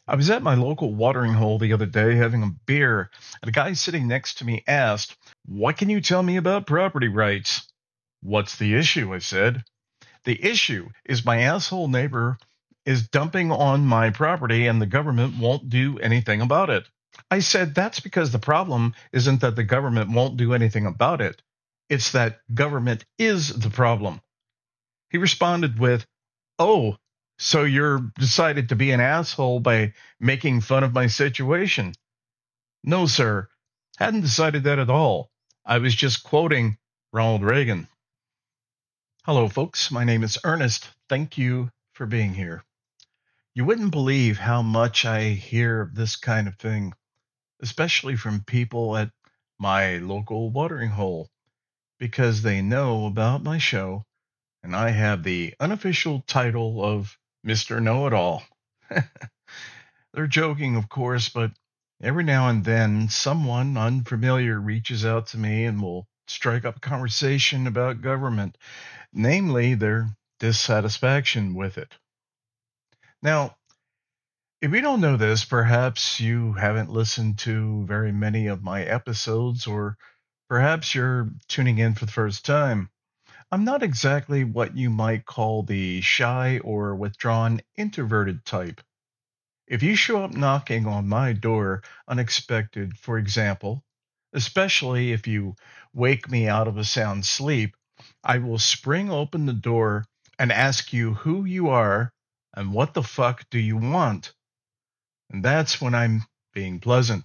I was at my local watering hole the other day having a beer, and a guy sitting next to me asked, "What can you tell me about property rights?" "What's the issue?" I said. "The issue is my asshole neighbor is dumping on my property and the government won't do anything about it." I said, "That's because the problem isn't that the government won't do anything about it. It's that government is the problem." He responded with, "Oh, so you're decided to be an asshole by making fun of my situation?" "No, sir. Hadn't decided that at all. I was just quoting Ronald Reagan." Hello, folks. My name is Ernest. Thank you for being here. You wouldn't believe how much I hear of this kind of thing, especially from people at my local watering hole, because they know about my show and I have the unofficial title of Mr. Know It All. They're joking, of course, but every now and then someone unfamiliar reaches out to me and will strike up a conversation about government, namely their dissatisfaction with it. Now, if you don't know this, perhaps you haven't listened to very many of my episodes, or perhaps you're tuning in for the first time. I'm not exactly what you might call the shy or withdrawn introverted type. If you show up knocking on my door unexpected, for example, especially if you wake me out of a sound sleep, I will spring open the door and ask you who you are and what the fuck do you want. And that's when I'm being pleasant.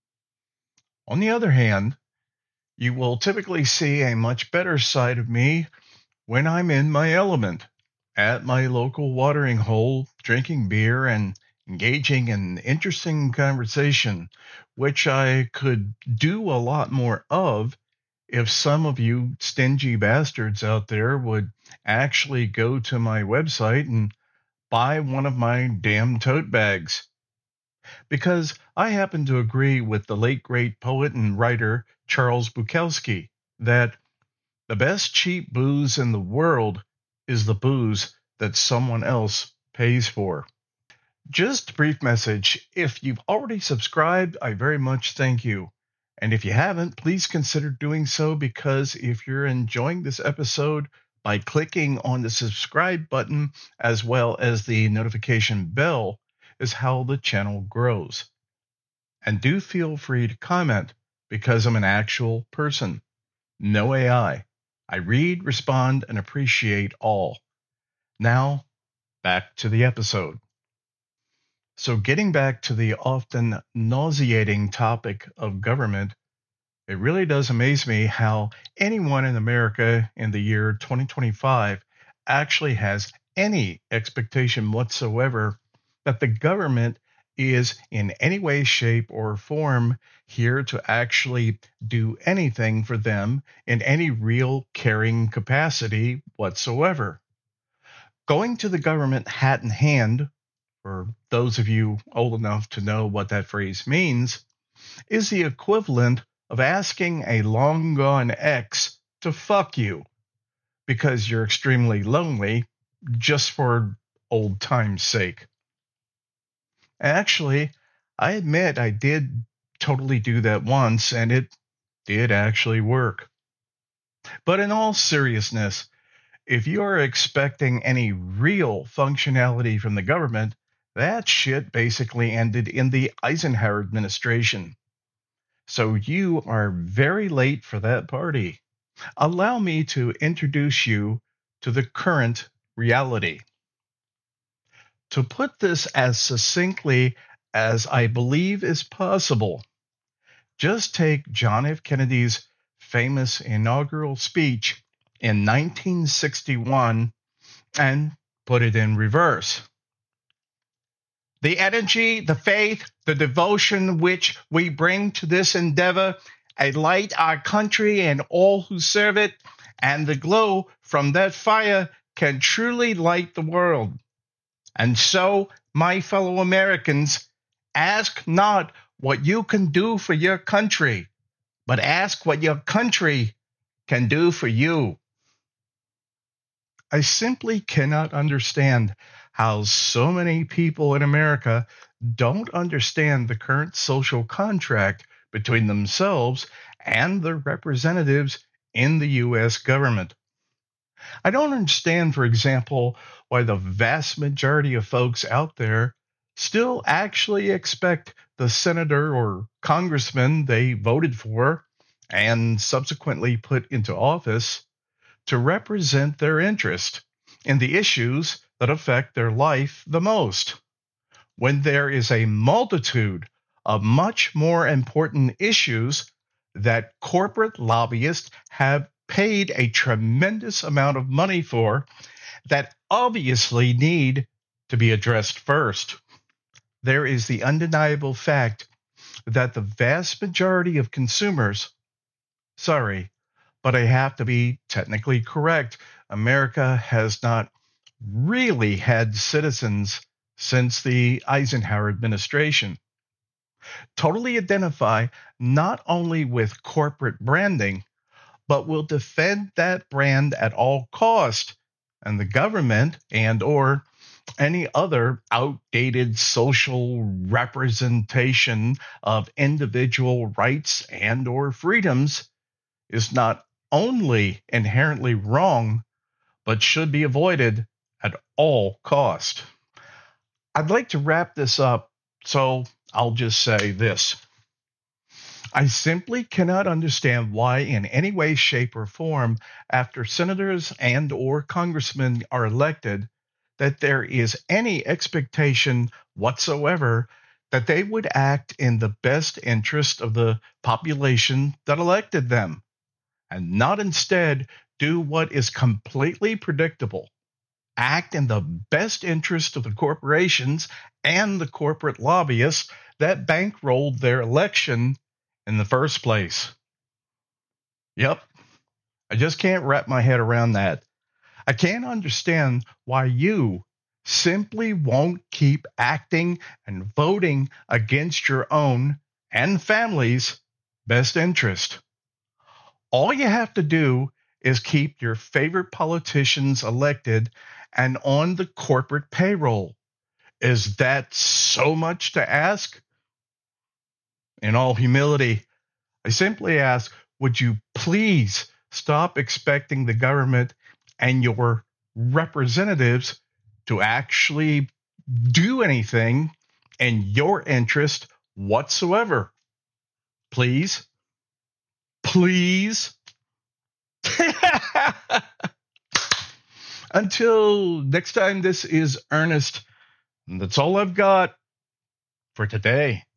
On the other hand, you will typically see a much better side of me when I'm in my element, at my local watering hole, drinking beer and engaging in interesting conversation, which I could do a lot more of if some of you stingy bastards out there would actually go to my website and buy one of my damn tote bags. Because I happen to agree with the late great poet and writer Charles Bukowski that the best cheap booze in the world is the booze that someone else pays for. Just a brief message. If you've already subscribed, I very much thank you. And if you haven't, please consider doing so, because if you're enjoying this episode, by clicking on the subscribe button as well as the notification bell is how the channel grows. And do feel free to comment, because I'm an actual person. No AI. I read, respond, and appreciate all. Now, back to the episode. So, getting back to the often nauseating topic of government, it really does amaze me how anyone in America in the year 2025 actually has any expectation whatsoever that the government is in any way, shape, or form here to actually do anything for them in any real caring capacity whatsoever. Going to the government hat in hand, for those of you old enough to know what that phrase means, is the equivalent of asking a long gone ex to fuck you because you're extremely lonely, just for old time's sake. Actually, I admit I did totally do that once, and it did actually work. But in all seriousness, if you are expecting any real functionality from the government, that shit basically ended in the Eisenhower administration. So you are very late for that party. Allow me to introduce you to the current reality. To put this as succinctly as I believe is possible, just take John F. Kennedy's famous inaugural speech in 1961 and put it in reverse. The energy, the faith, the devotion which we bring to this endeavor, light our country and all who serve it, and the glow from that fire can truly light the world. And so, my fellow Americans, ask not what you can do for your country, but ask what your country can do for you. I simply cannot understand how so many people in America don't understand the current social contract between themselves and their representatives in the U.S. government. I don't understand, for example, why the vast majority of folks out there still actually expect the senator or congressman they voted for and subsequently put into office to represent their interest in the issues that affect their life the most, when there is a multitude of much more important issues that corporate lobbyists have paid a tremendous amount of money for that obviously need to be addressed first. There is the undeniable fact that the vast majority of consumers, sorry, but I have to be technically correct, America has not really had citizens since the Eisenhower administration. Totally identify not only with corporate branding, but will defend that brand at all cost, and the government and or any other outdated social representation of individual rights and or freedoms is not only inherently wrong but should be avoided at all cost. I'd like to wrap this up, so I'll just say this. I simply cannot understand why in any way, shape, or form, after senators and or congressmen are elected, that there is any expectation whatsoever that they would act in the best interest of the population that elected them, and not instead do what is completely predictable, act in the best interest of the corporations and the corporate lobbyists that bankrolled their election in the first place. Yep, I just can't wrap my head around that. I can't understand why you simply won't keep acting and voting against your own and family's best interest. All you have to do is keep your favorite politicians elected and on the corporate payroll. Is that so much to ask? In all humility, I simply ask, would you please stop expecting the government and your representatives to actually do anything in your interest whatsoever? Please? Please? Until next time, this is Ernest. And that's all I've got for today.